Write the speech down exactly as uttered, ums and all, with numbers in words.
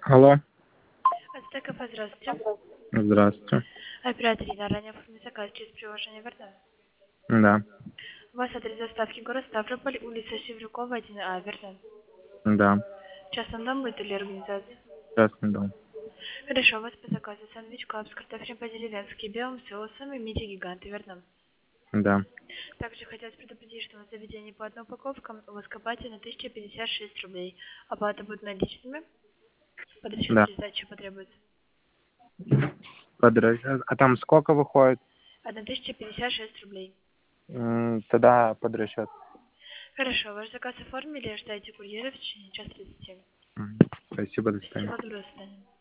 Алло. Ацтеков, здравствуйте. Здравствуйте. Оператор Ина, ранее оформили заказ через приложение Верда. Да, У вас адрес доставки город Ставрополь, улица Севрюкова, один А, Верда. да. Частный дом будет или организация? Частный дом. Хорошо, у вас по заказу сэндвич кап с картофелем по-деревенски, белым соусом и миди-гиганты, верно? Да. Также хотелось предупредить, что на заведении по одной упаковке у вас копатель на тысяча пятьдесят шесть рублей. Оплата будет наличными. Под расчет Да. или сдача потребуется? Подра- А там сколько выходит? тысяча пятьдесят шесть рублей. М, Тогда под расчет. Хорошо, ваш заказ оформили, ждайте курьера в течение часа тридцати. Мгм. Спасибо, до свидания. Всего доброго, до свидания.